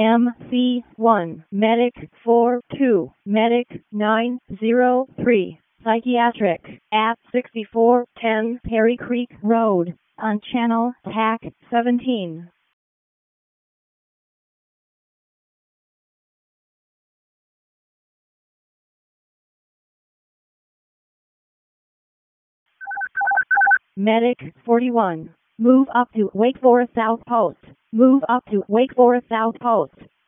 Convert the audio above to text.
MC1, Medic 42, Medic 903, Psychiatric, at 6410 Perry Creek Road, on Channel TAC 17. Medic 41. Move up to Wake Forest South Post. Move up to Wake Forest South Post.